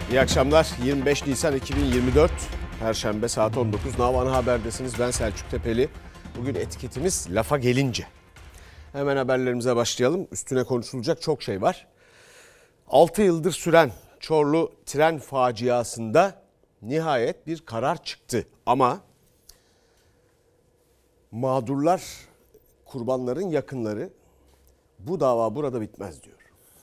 İyi akşamlar. 25 Nisan 2024 Perşembe saat 19. Nav Ana Haber'desiniz. Ben Selçuk Tepeli. Bugün etiketimiz lafa gelince. Hemen haberlerimize başlayalım. Üstüne konuşulacak çok şey var. 6 yıldır süren Çorlu tren faciasında nihayet bir karar çıktı. Ama mağdurlar, kurbanların yakınları bu dava burada bitmez diyor.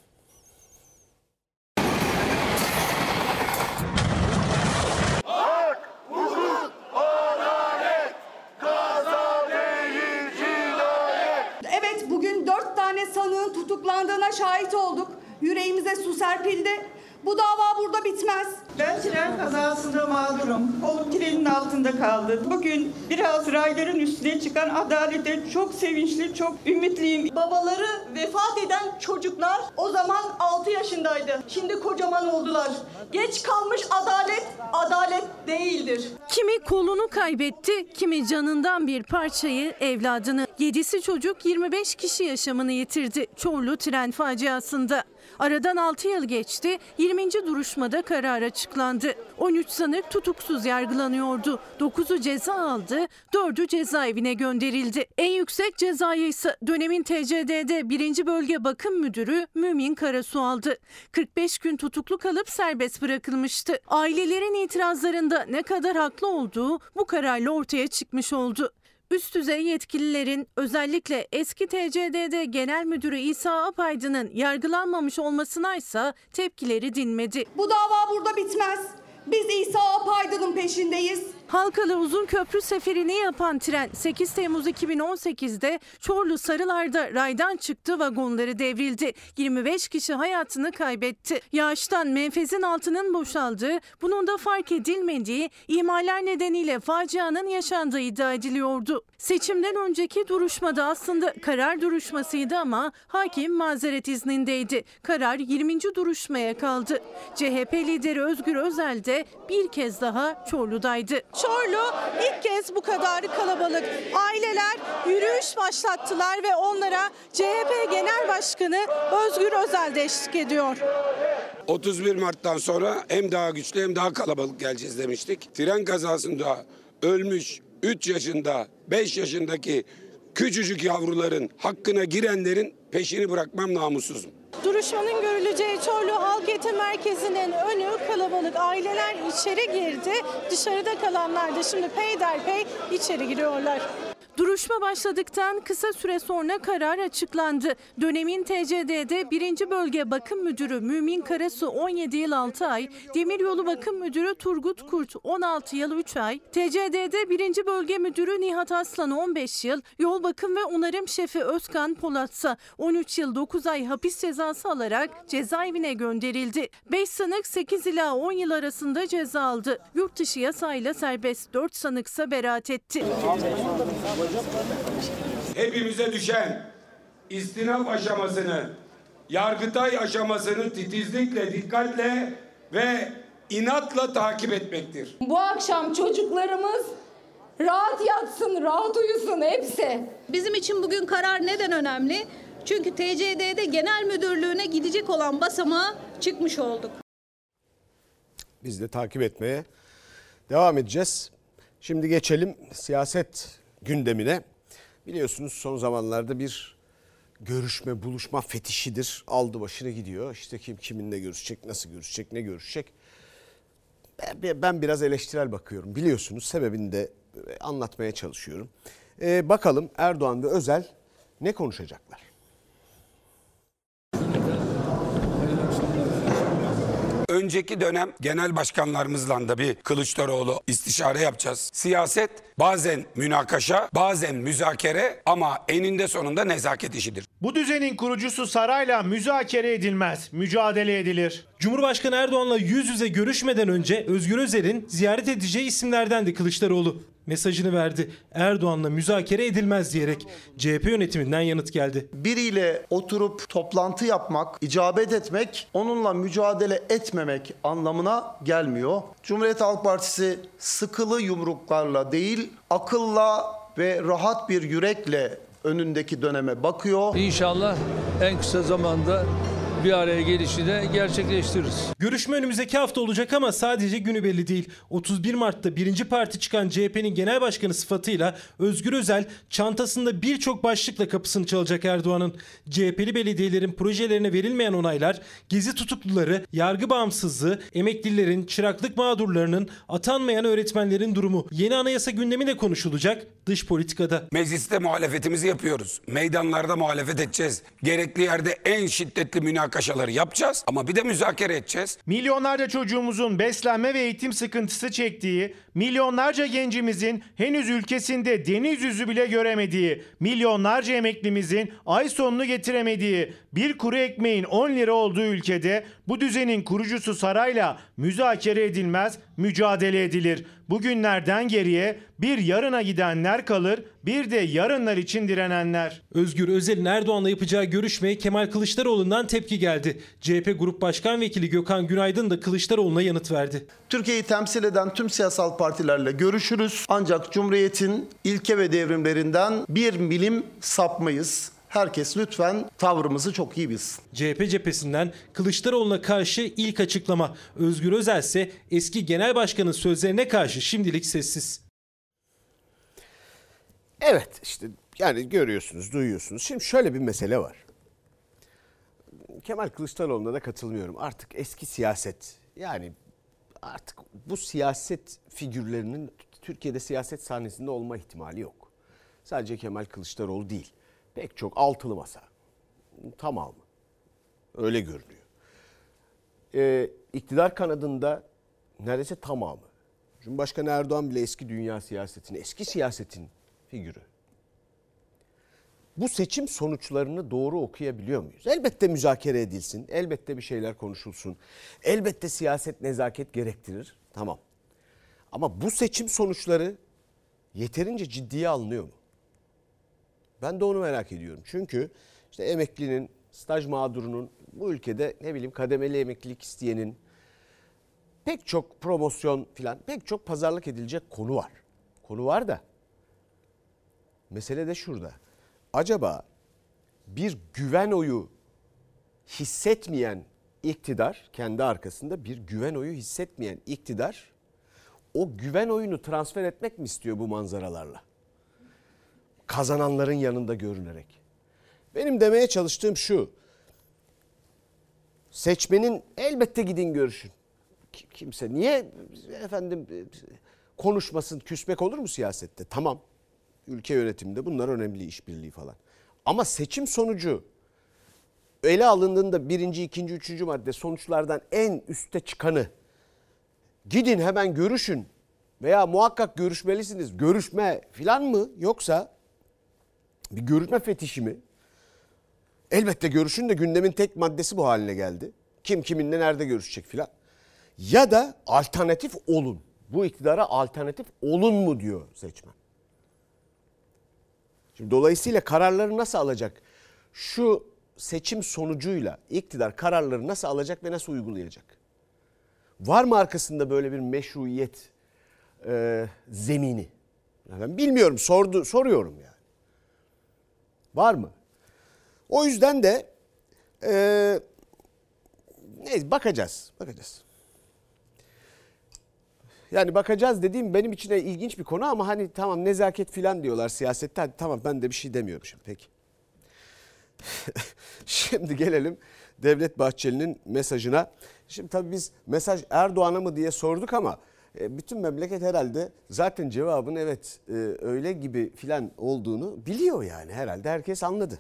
Evet, bugün 4 tane sanığın tutuklandığına şahit olduk. Yüreğimize su serpildi. Bu dava burada bitmez. Ben tren kazasında mağdurum. Kolum trenin altında kaldı. Bugün biraz rayların üstüne çıkan adalete çok sevinçli, çok ümitliyim. Babaları vefat eden çocuklar o zaman 6 yaşındaydı. Şimdi kocaman oldular. Geç kalmış adalet, adalet değildir. Kimi kolunu kaybetti, kimi canından bir parçayı, evladını. 7'si çocuk, 25 kişi yaşamını yitirdi Çorlu tren faciasında. Aradan 6 yıl geçti, 20. duruşmada karar açıklandı. 13 sanık tutuksuz yargılanıyordu. 9'u ceza aldı, 4'ü cezaevine gönderildi. En yüksek cezayı ise dönemin TCDD 1. Bölge Bakım Müdürü Mümin Karasu aldı. 45 gün tutuklu kalıp serbest bırakılmıştı. Ailelerin itirazlarında ne kadar haklı olduğu bu kararla ortaya çıkmış oldu. Üst düzey yetkililerin özellikle eski TCDD Genel Müdürü İsa Apaydın'ın yargılanmamış olmasına ise tepkileri dinmedi. Bu dava burada bitmez. Biz İsa Apaydın'ın peşindeyiz. Halkalı uzun köprü seferini yapan tren 8 Temmuz 2018'de Çorlu Sarılar'da raydan çıktı, vagonları devrildi. 25 kişi hayatını kaybetti. Yağıştan menfezin altının boşaldığı, bunun da fark edilmediği, ihmaller nedeniyle facianın yaşandığı iddia ediliyordu. Seçimden önceki duruşmada aslında karar duruşmasıydı ama hakim mazeret iznindeydi. Karar 20. duruşmaya kaldı. CHP lideri Özgür Özel de bir kez daha Çorlu'daydı. Çorlu ilk kez bu kadar kalabalık. Aileler yürüyüş başlattılar ve onlara CHP Genel Başkanı Özgür Özel de eşlik ediyor. 31 Mart'tan sonra hem daha güçlü hem daha kalabalık geleceğiz demiştik. Tren kazasında ölmüş 3 yaşında 5 yaşındaki küçücük yavruların hakkına girenlerin peşini bırakmam namussuzum. Duruşmanın görüleceği Çorlu Halk Eğitim Merkezi'nin önü kalabalık. Aileler içeri girdi. Dışarıda kalanlar da şimdi peyderpey içeri giriyorlar. Duruşma başladıktan kısa süre sonra karar açıklandı. Dönemin TCDD 1. Bölge Bakım Müdürü Mümin Karasu 17 yıl 6 ay, Demiryolu Bakım Müdürü Turgut Kurt 16 yıl 3 ay, TCDD 1. Bölge Müdürü Nihat Aslan 15 yıl, Yol Bakım ve Onarım Şefi Özkan Polatsa 13 yıl 9 ay hapis cezası alarak cezaevine gönderildi. 5 sanık 8 ila 10 yıl arasında ceza aldı. Yurt dışı yasayla serbest, 4 sanıksa beraat etti. Hepimize düşen istinaf aşamasını, Yargıtay aşamasını titizlikle, dikkatle ve inatla takip etmektir. Bu akşam çocuklarımız rahat yatsın, rahat uyusun hepsi. Bizim için bugün karar neden önemli? Çünkü TCDD Genel Müdürlüğü'ne gidecek olan basamağa çıkmış olduk. Biz de takip etmeye devam edeceğiz. Şimdi geçelim siyaset gündemine. Biliyorsunuz son zamanlarda bir görüşme, buluşma fetişidir. Aldı başını gidiyor. İşte kim kiminle görüşecek, nasıl görüşecek, ne görüşecek. Ben biraz eleştirel bakıyorum. Biliyorsunuz sebebini de anlatmaya çalışıyorum. Bakalım Erdoğan ve Özel ne konuşacaklar? Önceki dönem genel başkanlarımızla da bir Kılıçdaroğlu istişare yapacağız. Siyaset bazen münakaşa, bazen müzakere ama eninde sonunda nezaket işidir. Bu düzenin kurucusu sarayla müzakere edilmez, mücadele edilir. Cumhurbaşkanı Erdoğan'la yüz yüze görüşmeden önce Özgür Özel'in ziyaret edeceği isimlerdendi Kılıçdaroğlu. Mesajını verdi. Erdoğan'la müzakere edilmez diyerek CHP yönetiminden yanıt geldi. Biriyle oturup toplantı yapmak, icabet etmek, onunla mücadele etmemek anlamına gelmiyor. Cumhuriyet Halk Partisi sıkılı yumruklarla değil, akılla ve rahat bir yürekle önündeki döneme bakıyor. İnşallah en kısa zamanda bir araya gelişi de gerçekleştiririz. Görüşme önümüzdeki hafta olacak ama sadece günü belli değil. 31 Mart'ta birinci parti çıkan CHP'nin genel başkanı sıfatıyla Özgür Özel çantasında birçok başlıkla kapısını çalacak Erdoğan'ın. CHP'li belediyelerin projelerine verilmeyen onaylar, gezi tutukluları, yargı bağımsızlığı, emeklilerin, çıraklık mağdurlarının, atanmayan öğretmenlerin durumu. Yeni anayasa gündemi de konuşulacak dış politikada. Mecliste muhalefetimizi yapıyoruz. Meydanlarda muhalefet edeceğiz. Gerekli yerde en şiddetli münakaşaları yapacağız ama bir de müzakere edeceğiz. Milyonlarca çocuğumuzun beslenme ve eğitim sıkıntısı çektiği, milyonlarca gencimizin henüz ülkesinde deniz yüzü bile göremediği, milyonlarca emeklimizin ay sonunu getiremediği, bir kuru ekmeğin 10 lira olduğu ülkede bu düzenin kurucusu sarayla müzakere edilmez, mücadele edilir. Bugünlerden geriye bir yarına gidenler kalır, bir de yarınlar için direnenler. Özgür Özel'in Erdoğan'la yapacağı görüşmeye Kemal Kılıçdaroğlu'ndan tepki geldi. CHP Grup Başkan Vekili Gökhan Günaydın da Kılıçdaroğlu'na yanıt verdi. Türkiye'yi temsil eden tüm siyasal partilerle görüşürüz. Ancak Cumhuriyet'in ilke ve devrimlerinden bir milim sapmayız. Herkes lütfen tavrımızı çok iyi bilsin. CHP cephesinden Kılıçdaroğlu'na karşı ilk açıklama. Özgür Özel ise eski genel başkanın sözlerine karşı şimdilik sessiz. Evet işte yani görüyorsunuz, duyuyorsunuz. Şimdi şöyle bir mesele var. Kemal Kılıçdaroğlu'na da katılmıyorum. Artık eski siyaset, yani artık bu siyaset figürlerinin Türkiye'de siyaset sahnesinde olma ihtimali yok. Sadece Kemal Kılıçdaroğlu değil. Pek çok altılı masa. Tamamı. Öyle görünüyor. İktidar kanadında neredeyse tamamı. Cumhurbaşkanı Erdoğan bile eski dünya siyasetinin, eski siyasetin figürü. Bu seçim sonuçlarını doğru okuyabiliyor muyuz? Elbette müzakere edilsin. Elbette bir şeyler konuşulsun. Elbette siyaset nezaket gerektirir. Tamam. Ama bu seçim sonuçları yeterince ciddiye alınıyor mu? Ben de onu merak ediyorum. Çünkü işte emeklinin, staj mağdurunun, bu ülkede ne bileyim kademeli emeklilik isteyenin, pek çok promosyon filan, pek çok pazarlık edilecek konu var. Konu var da mesele de şurada. Acaba bir güven oyu hissetmeyen iktidar, kendi arkasında bir güven oyu hissetmeyen iktidar o güven oyunu transfer etmek mi istiyor bu manzaralarla? Kazananların yanında görünerek. Benim demeye çalıştığım şu. Seçmenin elbette gidin görüşün. Kimse niye efendim konuşmasın, küsmek olur mu siyasette? Tamam. Ülke yönetiminde bunlar önemli, işbirliği falan. Ama seçim sonucu ele alındığında 1., 2., 3. madde sonuçlardan en üste çıkanı gidin hemen görüşün veya muhakkak görüşmelisiniz, görüşme falan mı, yoksa bir görüşme fetişi mi? Elbette görüşün de gündemin tek maddesi bu haline geldi. Kim kiminle nerede görüşecek filan. Ya da alternatif olun. Bu iktidara alternatif olun mu diyor seçmen. Şimdi dolayısıyla kararları nasıl alacak? Şu seçim sonucuyla iktidar kararları nasıl alacak ve nasıl uygulayacak? Var mı arkasında böyle bir meşruiyet zemini? Ben bilmiyorum, soruyorum yani. Var mı? O yüzden de neyse, bakacağız. Yani bakacağız dediğim benim için de ilginç bir konu ama hani tamam nezaket filan diyorlar siyasette. Hadi tamam, ben de bir şey demiyorum şimdi. Peki. Şimdi gelelim Devlet Bahçeli'nin mesajına. Şimdi tabii biz mesaj Erdoğan'a mı diye sorduk ama bütün memleket herhalde zaten cevabın evet öyle gibi filan olduğunu biliyor yani. Herhalde herkes anladı.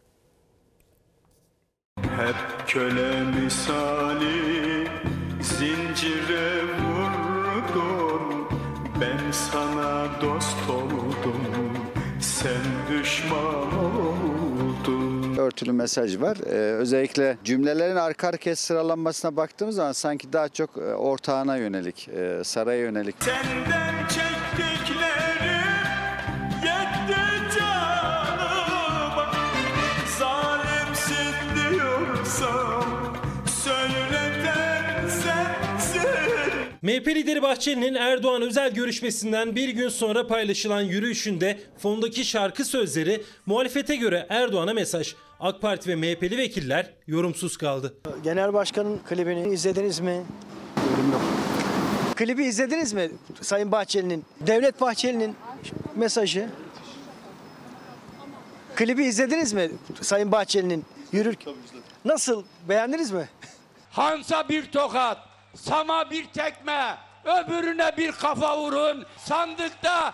Hep köle misali zincire vurdum, ben sana dost oldum, sen düşman oldun. Örtülü mesaj var. Özellikle cümlelerin arka arkaya sıralanmasına baktığımız zaman sanki daha çok ortağına yönelik, saraya yönelik. Senden çektiklerim yetti canıma, zalimsin diyorsam söyleten sensin. MHP lideri Bahçeli'nin Erdoğan özel görüşmesinden bir gün sonra paylaşılan yürüyüşünde fondaki şarkı sözleri muhalefete göre Erdoğan'a mesaj. AK Parti ve MHP'li vekiller yorumsuz kaldı. Genel Başkan'ın klibini izlediniz mi? Yorum yok. Klibi izlediniz mi Sayın Bahçeli'nin? Devlet Bahçeli'nin mesajı. Klibi izlediniz mi Sayın Bahçeli'nin yürürken? Nasıl? Beğendiniz mi? Hansa bir tokat, Sam'a bir tekme, öbürüne bir kafa vurun. Sandıkta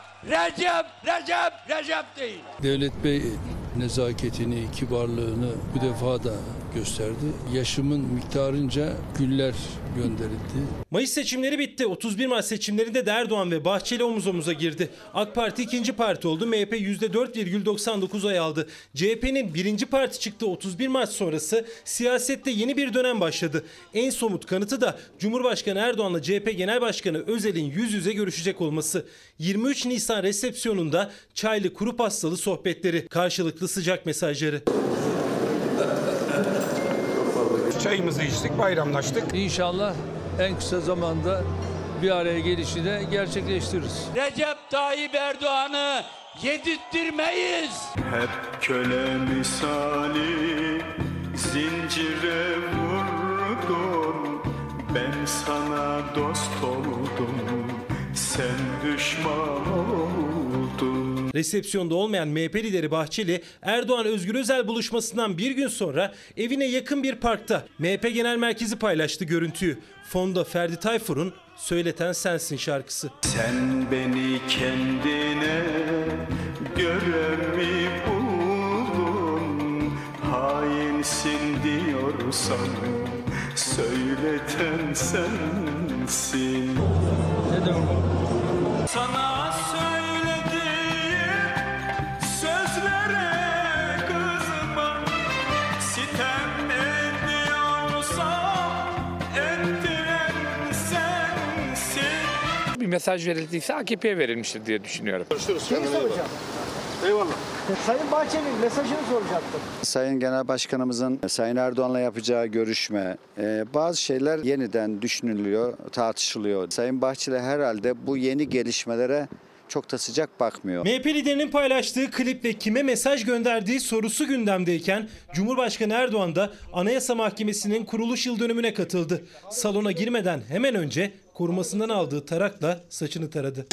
Recep değil. Devlet Bey nezaketini, kibarlığını bu defa da gösterdi. Yaşımın miktarınca güller gönderildi. Mayıs seçimleri bitti. 31 Mart seçimlerinde de Erdoğan ve Bahçeli omuz omuza girdi. AK Parti ikinci parti oldu. MHP %4,99 oy aldı. CHP'nin birinci parti çıktı. 31 Mart sonrası siyasette yeni bir dönem başladı. En somut kanıtı da Cumhurbaşkanı Erdoğan'la CHP Genel Başkanı Özel'in yüz yüze görüşecek olması. 23 Nisan resepsiyonunda çaylı kuru pastalı sohbetleri, karşılıklı sıcak mesajları. Çayımızı içtik, bayramlaştık. İnşallah en kısa zamanda bir araya gelişi de gerçekleştiririz. Recep Tayyip Erdoğan'ı yedirttirmeyiz. Hep köle misali zincire vurdun. Ben sana dost oldum, sen düşman oldun. Resepsiyonda olmayan MHP lideri Bahçeli, Erdoğan-Özgür Özel buluşmasından bir gün sonra evine yakın bir parkta MHP Genel Merkezi paylaştı görüntüyü. Fonda Ferdi Tayfur'un "Söyleten Sensin" şarkısı. Sen beni kendine göre mi buldun? Hainsin diyorsan söyleten sensin. Ne demek o? Sana söylediğim sözlere kızma. Sitem ediyorsam ettiren sensin. Bir mesaj verildiyse AKP'ye verilmiştir diye düşünüyorum. Şeyi soracağım. Eyvallah. Sayın Bahçeli'nin mesajını soracaktım. Sayın Genel Başkanımızın Sayın Erdoğan'la yapacağı görüşme, bazı şeyler yeniden düşünülüyor, tartışılıyor. Sayın Bahçeli herhalde bu yeni gelişmelere çok da sıcak bakmıyor. MHP liderinin paylaştığı klip ve kime mesaj gönderdiği sorusu gündemdeyken Cumhurbaşkanı Erdoğan da Anayasa Mahkemesi'nin kuruluş yıl dönümüne katıldı. Salona girmeden hemen önce korumasından aldığı tarakla saçını taradı.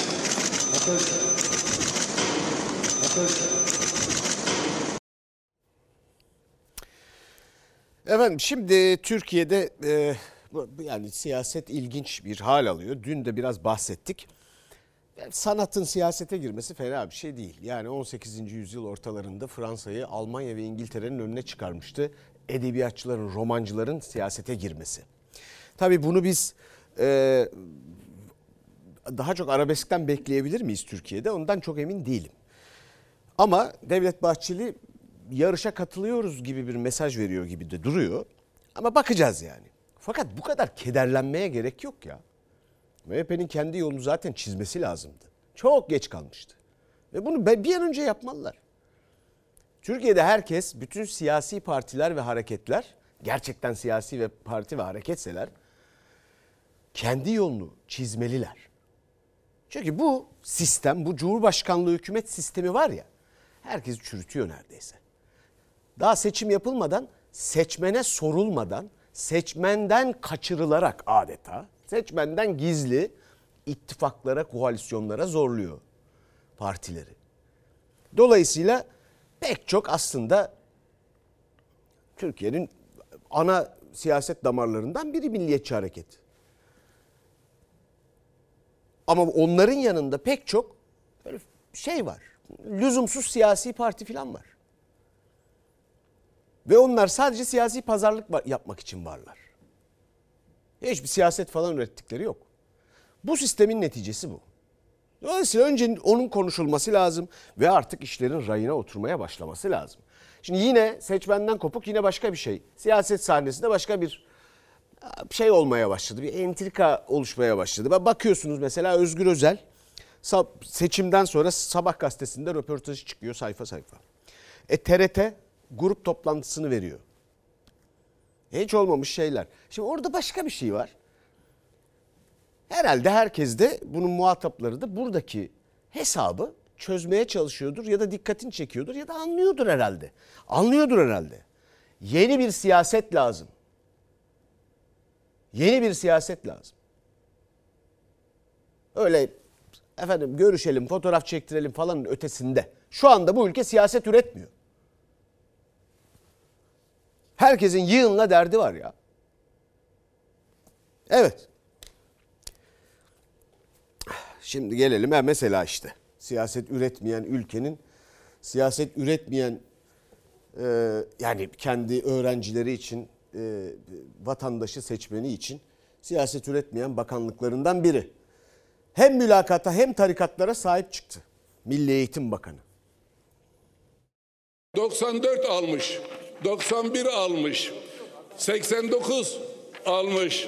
Efendim şimdi Türkiye'de yani siyaset ilginç bir hal alıyor. Dün de biraz bahsettik. Sanatın siyasete girmesi fena bir şey değil. Yani 18. yüzyıl ortalarında Fransa'yı Almanya ve İngiltere'nin önüne çıkarmıştı. Edebiyatçıların, romancıların siyasete girmesi. Tabii bunu biz daha çok arabeskten bekleyebilir miyiz Türkiye'de? Ondan çok emin değilim. Ama Devlet Bahçeli yarışa katılıyoruz gibi bir mesaj veriyor gibi de duruyor. Ama bakacağız yani. Fakat bu kadar kederlenmeye gerek yok ya. MHP'nin kendi yolunu zaten çizmesi lazımdı. Çok geç kalmıştı. Ve bunu bir an önce yapmalılar. Türkiye'de herkes, bütün siyasi partiler ve hareketler, gerçekten siyasi ve parti ve hareketseler, kendi yolunu çizmeliler. Çünkü bu sistem, bu Cumhurbaşkanlığı hükümet sistemi var ya, herkesi çürütüyor neredeyse. Daha seçim yapılmadan, seçmene sorulmadan, seçmenden kaçırılarak adeta, seçmenden gizli ittifaklara, koalisyonlara zorluyor partileri. Dolayısıyla pek çok aslında Türkiye'nin ana siyaset damarlarından biri Milliyetçi Hareket. Ama onların yanında pek çok böyle şey var. Lüzumsuz siyasi parti falan var. Ve onlar sadece siyasi pazarlık yapmak için varlar. Hiçbir siyaset falan ürettikleri yok. Bu sistemin neticesi bu. Dolayısıyla önce onun konuşulması lazım ve artık işlerin rayına oturmaya başlaması lazım. Şimdi yine seçmenden kopuk yine başka bir şey. Siyaset sahnesinde başka bir şey olmaya başladı. Bir entrika oluşmaya başladı. Bakıyorsunuz mesela Özgür Özel seçimden sonra Sabah gazetesinde röportajı çıkıyor sayfa sayfa. TRT grup toplantısını veriyor. Hiç olmamış şeyler. Şimdi orada başka bir şey var. Herhalde herkes de bunun muhatapları da buradaki hesabı çözmeye çalışıyordur ya da dikkatini çekiyordur ya da anlıyordur herhalde. Anlıyordur herhalde. Yeni bir siyaset lazım. Yeni bir siyaset lazım. Öyle efendim görüşelim, fotoğraf çektirelim falanın ötesinde. Şu anda bu ülke siyaset üretmiyor. Herkesin yığınla derdi var ya. Evet. Şimdi gelelim mesela işte siyaset üretmeyen ülkenin, siyaset üretmeyen yani kendi öğrencileri için, vatandaşı seçmeni için siyaset üretmeyen bakanlıklarından biri. Hem mülakata hem tarikatlara sahip çıktı Milli Eğitim Bakanı. 94 almış, 91 almış, 89 almış,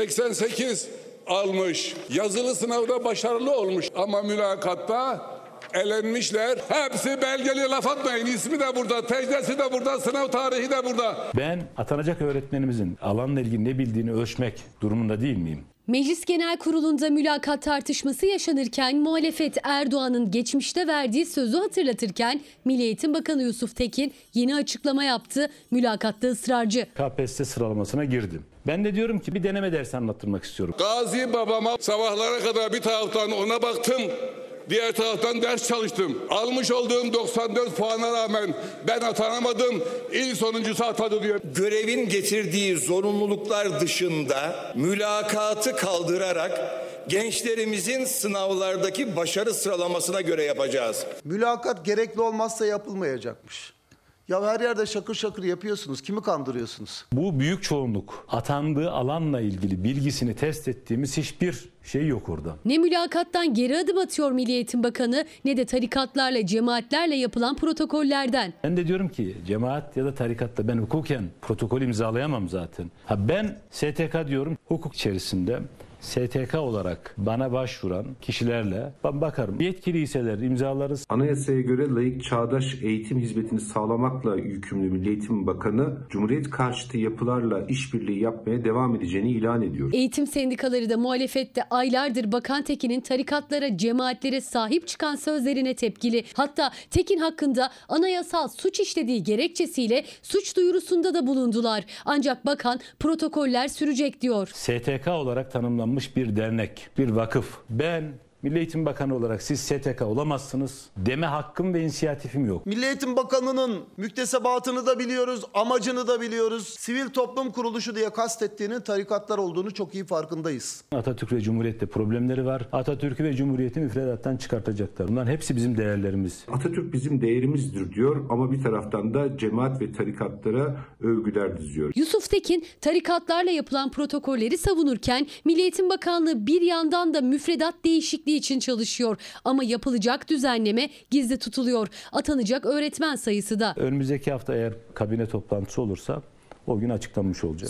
88 almış. Yazılı sınavda başarılı olmuş ama mülakatta elenmişler. Hepsi belgeli, laf atmayın. İsmi de burada, tecrübesi de burada, sınav tarihi de burada. Ben atanacak öğretmenimizin alanla ilgili ne bildiğini ölçmek durumunda değil miyim? Meclis Genel Kurulu'nda mülakat tartışması yaşanırken muhalefet Erdoğan'ın geçmişte verdiği sözü hatırlatırken Milli Eğitim Bakanı Yusuf Tekin yeni açıklama yaptı. Mülakatta ısrarcı. KPSS sıralamasına girdim. Ben de diyorum ki bir deneme dersi anlattırmak istiyorum. Gazi babama sabahlara kadar bir taraftan ona baktım. Diğer taraftan ders çalıştım. Almış olduğum 94 puana rağmen ben atanamadım. İl sonuncusu atadı diyor. Görevin getirdiği zorunluluklar dışında mülakatı kaldırarak gençlerimizin sınavlardaki başarı sıralamasına göre yapacağız. Mülakat gerekli olmazsa yapılmayacakmış. Ya her yerde şakır şakır yapıyorsunuz. Kimi kandırıyorsunuz? Bu büyük çoğunluk atandığı alanla ilgili bilgisini test ettiğimiz hiçbir şey yok orada. Ne mülakattan geri adım atıyor Milli Eğitim Bakanı ne de tarikatlarla, cemaatlerle yapılan protokollerden. Ben de diyorum ki cemaat ya da tarikatla ben hukuken protokol imzalayamam zaten. Ben STK diyorum, hukuk içerisinde STK olarak bana başvuran kişilerle ben bakarım. Yetkiliyseler imzalarız. Anayasaya göre layık çağdaş eğitim hizmetini sağlamakla yükümlü Milli Eğitim Bakanı, Cumhuriyet karşıtı yapılarla işbirliği yapmaya devam edeceğini ilan ediyor. Eğitim sendikaları da muhalefette aylardır Bakan Tekin'in tarikatlara, cemaatlere sahip çıkan sözlerine tepkili. Hatta Tekin hakkında anayasal suç işlediği gerekçesiyle suç duyurusunda da bulundular. Ancak bakan protokoller sürecek diyor. STK olarak tanımlanmış bir dernek, bir vakıf. Ben Milli Eğitim Bakanı olarak siz STK olamazsınız deme hakkım ve inisiyatifim yok. Milli Eğitim Bakanı'nın müktesebatını da biliyoruz, amacını da biliyoruz. Sivil toplum kuruluşu diye kastettiğinin tarikatlar olduğunu çok iyi farkındayız. Atatürk ve Cumhuriyet'te problemleri var. Atatürk'ü ve Cumhuriyet'i müfredattan çıkartacaklar. Bunların hepsi bizim değerlerimiz. Atatürk bizim değerimizdir diyor ama bir taraftan da cemaat ve tarikatlara övgüler diziyor. Yusuf Tekin tarikatlarla yapılan protokolleri savunurken Milli Eğitim Bakanlığı bir yandan da müfredat değişikliği için çalışıyor. Ama yapılacak düzenleme gizli tutuluyor. Atanacak öğretmen sayısı da. Önümüzdeki hafta eğer kabine toplantısı olursa o gün açıklanmış olacak.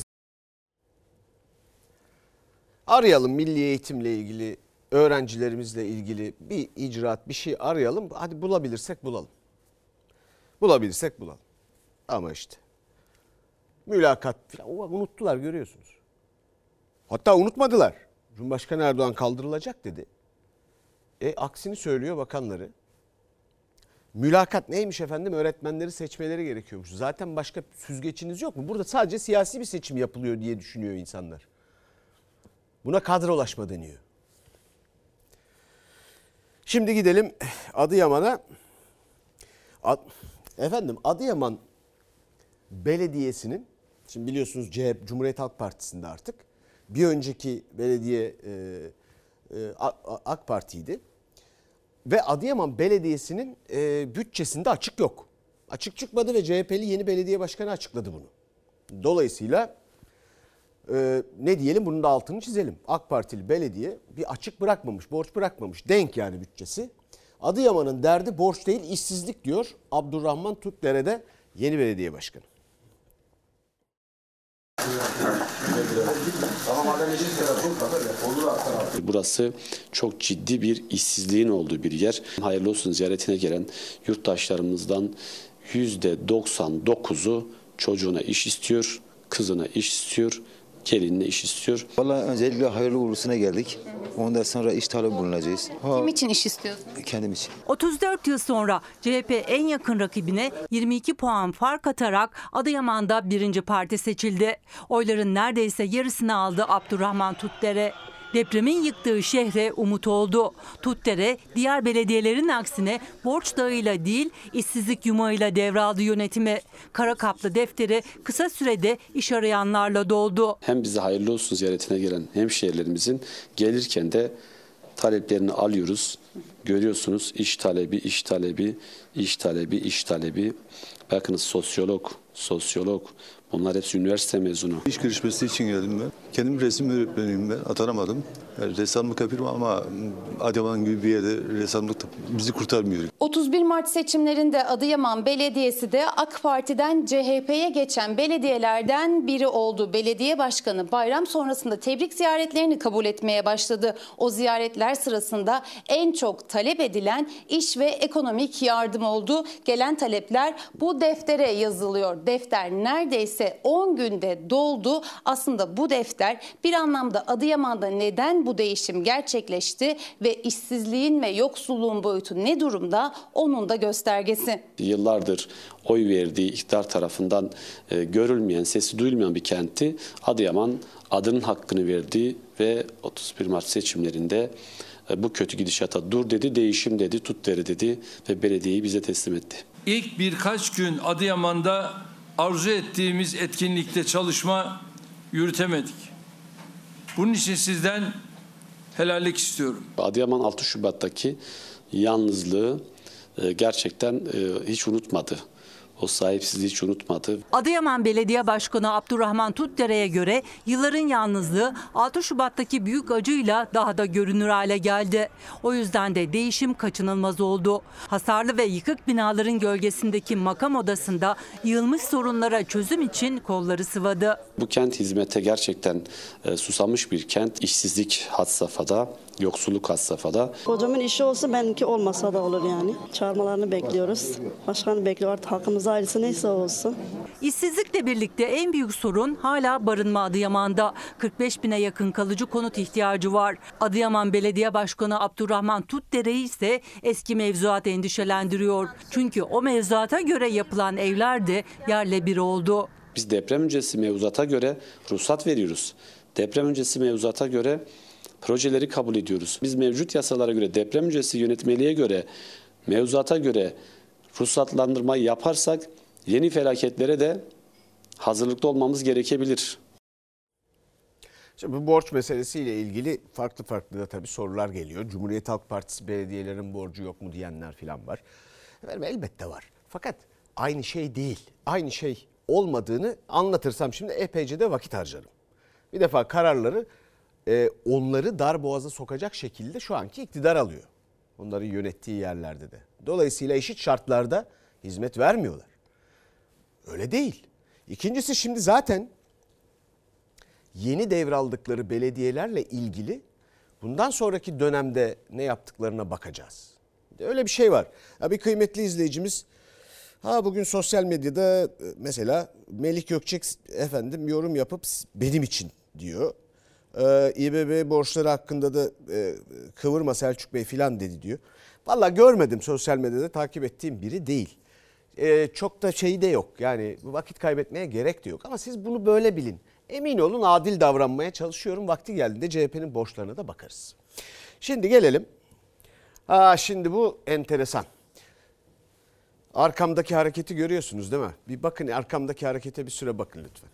Arayalım milli eğitimle ilgili, öğrencilerimizle ilgili bir icraat, bir şey arayalım. Hadi bulabilirsek bulalım. Bulabilirsek bulalım. Ama işte mülakat falan unuttular, görüyorsunuz. Hatta unutmadılar. Cumhurbaşkanı Erdoğan kaldırılacak dedi. Aksini söylüyor bakanları. Mülakat neymiş efendim? Öğretmenleri seçmeleri gerekiyormuş. Zaten başka süzgeçiniz yok mu? Burada sadece siyasi bir seçim yapılıyor diye düşünüyor insanlar. Buna kadrolaşma deniyor. Şimdi gidelim Adıyaman'a. Efendim Adıyaman Belediyesi'nin, şimdi biliyorsunuz Cumhuriyet Halk Partisi'nde artık. Bir önceki belediye AK Parti'ydi. Ve Adıyaman Belediyesi'nin bütçesinde açık yok. Açık çıkmadı ve CHP'li yeni belediye başkanı açıkladı bunu. Dolayısıyla ne diyelim, bunun da altını çizelim. AK Partili belediye bir açık bırakmamış, borç bırakmamış. Denk yani bütçesi. Adıyaman'ın derdi borç değil işsizlik diyor Abdurrahman Tutdere'de yeni belediye başkanı. Burası çok ciddi bir işsizliğin olduğu bir yer. Hayırlı olsun ziyaretine gelen yurttaşlarımızdan %99'u çocuğuna iş istiyor, kızına iş istiyor. gelinine iş istiyor. Vallahi öncelikle hayırlı uğurlusuna geldik. Ondan sonra iş talebi bulunacağız. Kim için iş istiyorsunuz? Kendim için. 34 yıl sonra CHP en yakın rakibine 22 puan fark atarak Adıyaman'da 1. parti seçildi. Oyların neredeyse yarısını aldı Abdurrahman Tutdere. Depremin yıktığı şehre umut oldu. Tutdere diğer belediyelerin aksine borç dağıyla değil işsizlik yumağıyla devraldı yönetimi. Kara kaplı defteri kısa sürede iş arayanlarla doldu. Hem bize hayırlı olsun ziyaretine gelen hemşehrilerimizin gelirken de taleplerini alıyoruz. Görüyorsunuz iş talebi, iş talebi, iş talebi, iş talebi. Bakınız sosyolog. Bunlar hepsi üniversite mezunu. İş görüşmesi için geldim ben. Kendim resim öğretmeniyim ben. Atanamadım. Yani ressamlık yapıyorum ama Adıyaman gibi bir yerde ressamlık bizi kurtarmıyor. 31 Mart seçimlerinde Adıyaman Belediyesi de AK Parti'den CHP'ye geçen belediyelerden biri oldu. Belediye Başkanı bayram sonrasında tebrik ziyaretlerini kabul etmeye başladı. O ziyaretler sırasında en çok talep edilen iş ve ekonomik yardım oldu. Gelen talepler bu deftere yazılıyor. Defter neredeyse 10 günde doldu. Aslında bu defter bir anlamda Adıyaman'da neden bu değişim gerçekleşti ve işsizliğin ve yoksulluğun boyutu ne durumda onun da göstergesi. Yıllardır oy verdiği iktidar tarafından görülmeyen, sesi duyulmayan bir kenti Adıyaman adının hakkını verdi ve 31 Mart seçimlerinde bu kötü gidişata dur dedi, değişim dedi, Tutdere dedi ve belediyeyi bize teslim etti. İlk birkaç gün Adıyaman'da arzu ettiğimiz etkinlikte çalışma yürütemedik. Bunun için sizden helallik istiyorum. Adıyaman 6 Şubat'taki yalnızlığı gerçekten hiç unutmadı. O sahipsizliği hiç unutmadı. Adıyaman Belediye Başkanı Abdurrahman Tutdere'ye göre yılların yalnızlığı 6 Şubat'taki büyük acıyla daha da görünür hale geldi. O yüzden de değişim kaçınılmaz oldu. Hasarlı ve yıkık binaların gölgesindeki makam odasında yığılmış sorunlara çözüm için kolları sıvadı. Bu kent hizmete gerçekten susamış bir kent. İşsizlik had safhada, yoksulluk had safhada. Hocamın işi olsa benimki olmasa da olur yani. Çağırmalarını bekliyoruz. Başkanı bekliyor artık halkımız ailesi neyse olsun. İşsizlikle birlikte en büyük sorun hala barınma Adıyaman'da. 45 bine yakın kalıcı konut ihtiyacı var. Adıyaman Belediye Başkanı Abdurrahman Tutdere'yi ise eski mevzuat endişelendiriyor. Çünkü o mevzuata göre yapılan evler de yerle bir oldu. Biz deprem öncesi mevzuata göre ruhsat veriyoruz. Deprem öncesi mevzuata göre projeleri kabul ediyoruz. Biz mevcut yasalara göre, deprem öncesi yönetmeliğe göre, mevzuata göre ruhsatlandırmayı yaparsak yeni felaketlere de hazırlıklı olmamız gerekebilir. Şimdi bu borç meselesiyle ilgili farklı da tabii sorular geliyor. Cumhuriyet Halk Partisi belediyelerin borcu yok mu diyenler falan var. Efendim, elbette var. Fakat aynı şey değil. Aynı şey olmadığını anlatırsam şimdi epeyce de vakit harcarım. Bir defa kararları onları darboğaza sokacak şekilde şu anki iktidar alıyor. Onların yönettiği yerlerde de. Dolayısıyla eşit şartlarda hizmet vermiyorlar. Öyle değil. İkincisi, şimdi zaten yeni devraldıkları belediyelerle ilgili bundan sonraki dönemde ne yaptıklarına bakacağız. Öyle bir şey var. Ya bir kıymetli izleyicimiz bugün sosyal medyada mesela Melih Gökçek efendim yorum yapıp benim için diyor. İBB borçları hakkında da kıvırma Selçuk Bey filan dedi diyor. Vallahi görmedim, sosyal medyada takip ettiğim biri değil. Çok da şeyi de yok, yani vakit kaybetmeye gerek de yok. Ama siz bunu böyle bilin. Emin olun adil davranmaya çalışıyorum. Vakti geldiğinde CHP'nin borçlarına da bakarız. Şimdi gelelim. Şimdi bu enteresan. Arkamdaki hareketi görüyorsunuz değil mi? Bir bakın, arkamdaki harekete bir süre bakın lütfen.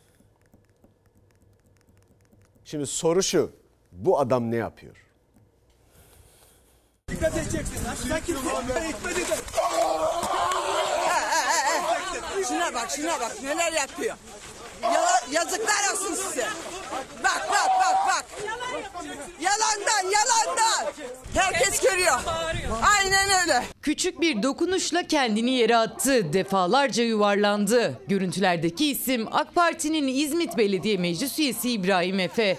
Şimdi soru şu, bu adam ne yapıyor? Dikkat edeceksin. Şuna bak neler yapıyor. Yazıklar olsun size. Bak. Yalandan. Herkes görüyor. Aynen öyle. Küçük bir dokunuşla kendini yere attı. Defalarca yuvarlandı. Görüntülerdeki isim AK Parti'nin İzmit Belediye Meclis Üyesi İbrahim Efe.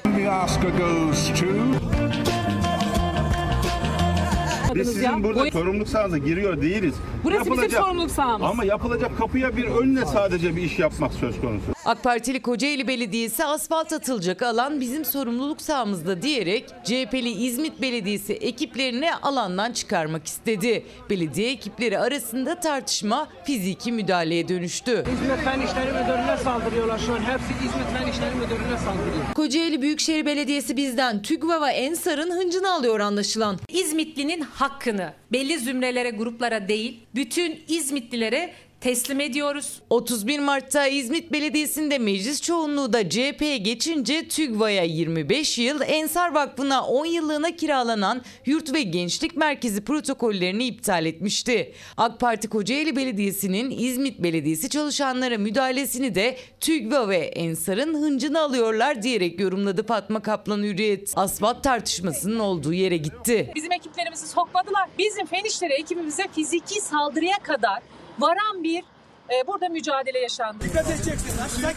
Biz sizin burada sorumluluk sahanıza giriyor değiliz. Burası bizim sorumluluk sahamız. Ama yapılacak kapıya bir önüne sadece bir iş yapmak söz konusu. AK Partili Kocaeli Belediyesi asfalt atılacak alan bizim sorumluluk sahamızda diyerek CHP'li İzmit Belediyesi ekiplerini alandan çıkarmak istedi. Belediye ekipleri arasında tartışma fiziki müdahaleye dönüştü. İzmit Fen İşleri Müdürlüğü'ne saldırıyorlar şu an. Hepsi İzmit Fen İşleri Müdürlüğü'ne saldırıyor. Kocaeli Büyükşehir Belediyesi bizden TÜGVA ve Ensar'ın hıncını alıyor anlaşılan. İzmitlinin hakkını belli zümrelere, gruplara değil, bütün İzmitlilere teslim ediyoruz. 31 Mart'ta İzmit Belediyesi'nde meclis çoğunluğu da CHP'ye geçince TÜGVA'ya 25 yıl, Ensar Vakfı'na 10 yıllığına kiralanan yurt ve gençlik merkezi protokollerini iptal etmişti. AK Parti Kocaeli Belediyesi'nin İzmit Belediyesi çalışanlara müdahalesini de TÜGVA ve Ensar'ın hıncını alıyorlar diyerek yorumladı Fatma Kaplan Hürriyet. Asfalt tartışmasının olduğu yere gitti. Bizim ekiplerimizi sokladılar. Bizim Fen İşleri ekibimize fiziki saldırıya kadar varan bir burada mücadele yaşandı. Dikkat edeceksin.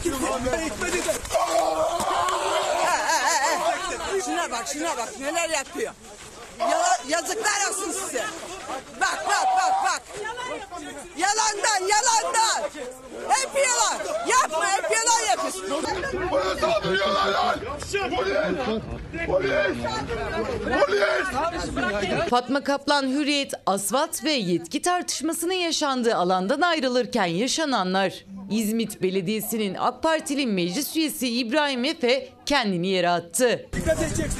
Şuna bak neler yapıyor. Yazıklar olsun size. Bak. Yalandan. Hep yalan. Yapma, hep yalan yapıyorsun. Bana saldırıyorlar lan. Polis. Fatma Kaplan Hürriyet asfalt ve yetki tartışmasının yaşandığı alandan ayrılırken yaşananlar. İzmit Belediyesi'nin AK Partili meclis üyesi İbrahim Efe kendini yere attı. Dikkat edeceksin.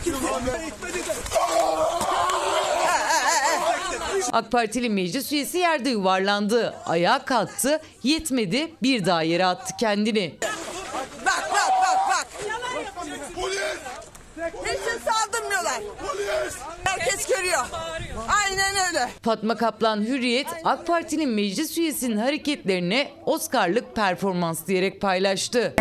AK Partili meclis üyesi yerde yuvarlandı. Ayağa kalktı, yetmedi bir daha yere attı kendini. Bak. Polis. Hiç saldırmıyorlar. Polis. Herkes görüyor. Aynen öyle. Fatma Kaplan Hürriyet AK Parti'nin meclis üyesinin hareketlerine Oscar'lık performans diyerek paylaştı.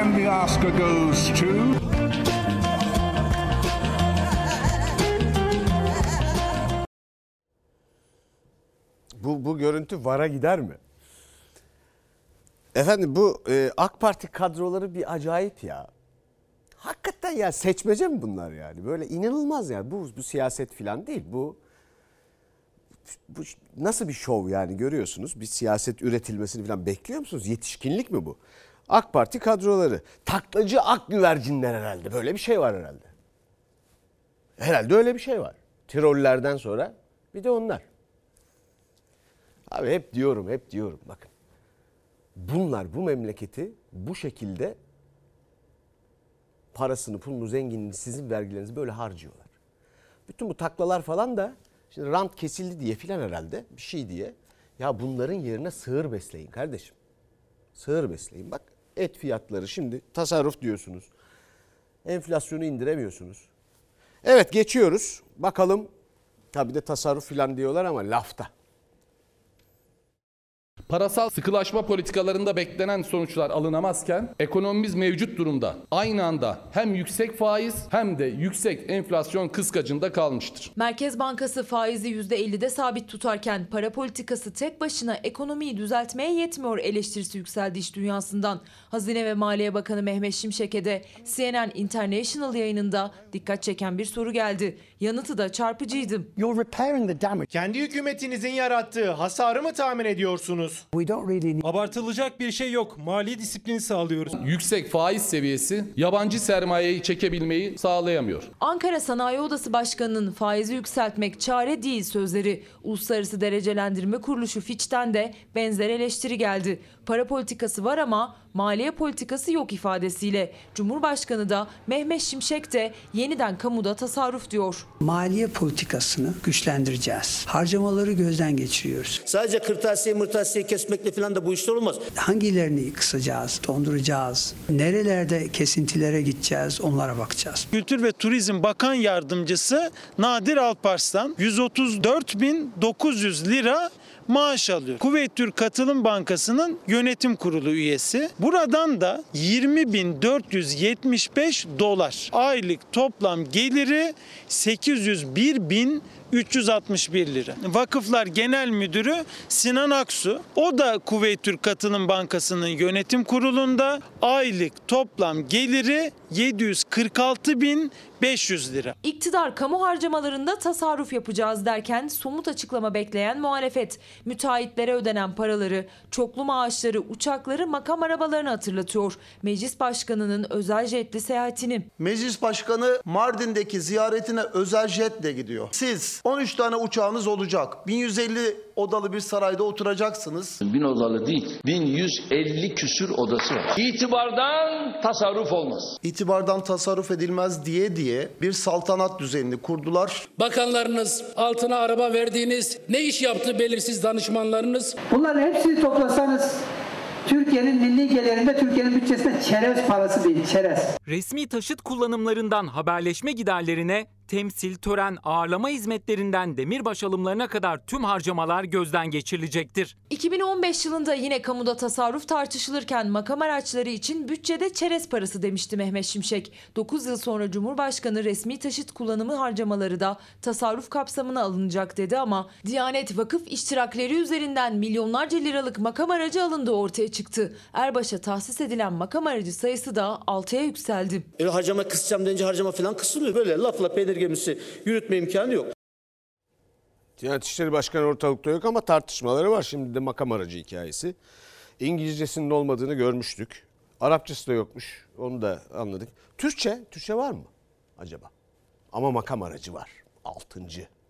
Bu görüntü VAR'a gider mi? Efendim bu AK Parti kadroları bir acayip ya. Hakikaten ya seçmece mi bunlar yani? Böyle inanılmaz yani. Bu siyaset falan değil. Bu nasıl bir şov yani görüyorsunuz. Bir siyaset üretilmesini falan bekliyor musunuz? Yetişkinlik mi bu? AK Parti kadroları. Taklacı ak güvercinler herhalde. Böyle bir şey var herhalde. Herhalde öyle bir şey var. Trollerden sonra bir de onlar. Abi hep diyorum bakın. Bunlar bu memleketi bu şekilde parasını, pulunu, zenginliğini, sizin vergilerinizi böyle harcıyorlar. Bütün bu taklalar falan da şimdi rant kesildi diye filan herhalde bir şey diye. Ya bunların yerine sığır besleyin kardeşim. Sığır besleyin. Bak et fiyatları şimdi tasarruf diyorsunuz. Enflasyonu indiremiyorsunuz. Evet geçiyoruz. Bakalım. Ha bir de tasarruf filan diyorlar ama lafta. Parasal sıkılaşma politikalarında beklenen sonuçlar alınamazken ekonomimiz mevcut durumda. Aynı anda hem yüksek faiz hem de yüksek enflasyon kıskacında kalmıştır. Merkez Bankası faizi %50'de sabit tutarken para politikası tek başına ekonomiyi düzeltmeye yetmiyor eleştirisi yükseldi iş dünyasından. Hazine ve Maliye Bakanı Mehmet Şimşek'e de CNN International yayınında dikkat çeken bir soru geldi. Yanıtı da çarpıcıydı. Kendi hükümetinizin yarattığı hasarı mı tahmin ediyorsunuz? Abartılacak bir şey yok. Mali disiplini sağlıyoruz. Yüksek faiz seviyesi yabancı sermayeyi çekebilmeyi sağlayamıyor. Ankara Sanayi Odası Başkanı'nın faizi yükseltmek çare değil sözleri. Uluslararası Derecelendirme Kuruluşu Fitch'ten de benzer eleştiri geldi. Para politikası var ama maliye politikası yok ifadesiyle. Cumhurbaşkanı da Mehmet Şimşek de yeniden kamuda tasarruf diyor. Maliye politikasını güçlendireceğiz. Harcamaları gözden geçiriyoruz. Sadece kırtasiye kesmekle falan da bu işler olmaz. Hangilerini kısacağız, donduracağız? Nerelerde kesintilere gideceğiz onlara bakacağız. Kültür ve Turizm Bakan Yardımcısı Nadir Alparslan 134.900 lira maaş alıyor. Kuveyt Türk Katılım Bankası'nın yönetim kurulu üyesi. Buradan da 20.475 dolar. Aylık toplam geliri 801.000 361 lira. Vakıflar Genel Müdürü Sinan Aksu, o da Kuveyt Türk Katılım Bankası'nın yönetim kurulunda, aylık toplam geliri 746.500 lira. İktidar kamu harcamalarında tasarruf yapacağız derken somut açıklama bekleyen muhalefet, müteahhitlere ödenen paraları, çoklu maaşları, uçakları, makam arabalarını hatırlatıyor. Meclis Başkanı'nın özel jetli seyahatini. Meclis Başkanı Mardin'deki ziyaretine özel jetle gidiyor. Siz 13 tane uçağınız olacak. 1150 odalı bir sarayda oturacaksınız. 1000 odalı değil, 1150 küsür odası var. İtibardan tasarruf olmaz. İtibardan tasarruf edilmez diye bir saltanat düzenini kurdular. Bakanlarınız, altına araba verdiğiniz, ne iş yaptığı belirsiz danışmanlarınız. Bunların hepsini toplasanız Türkiye'nin milli gelirinde, Türkiye'nin bütçesinde çerez parası değil, çerez. Resmi taşıt kullanımlarından haberleşme giderlerine, temsil, tören, ağırlama hizmetlerinden demirbaş alımlarına kadar tüm harcamalar gözden geçirilecektir. 2015 yılında yine kamuda tasarruf tartışılırken makam araçları için bütçede çerez parası demişti Mehmet Şimşek. 9 yıl sonra Cumhurbaşkanı resmi taşıt kullanımı harcamaları da tasarruf kapsamına alınacak dedi ama Diyanet Vakıf iştirakleri üzerinden milyonlarca liralık makam aracı alındığı ortaya çıktı. Erbaş'a tahsis edilen makam aracı sayısı da 6'ya yükseldi. Harcama kısacağım deyince harcama falan kısılıyor. Böyle lafla peynir gemisi yürütme imkanı yok. Diyanet İşleri Başkanı ortalıkta yok ama tartışmaları var. Şimdi de makam aracı hikayesi. İngilizcesinin olmadığını görmüştük. Arapçası da yokmuş. Onu da anladık. Türkçe var mı acaba? Ama makam aracı var. 6.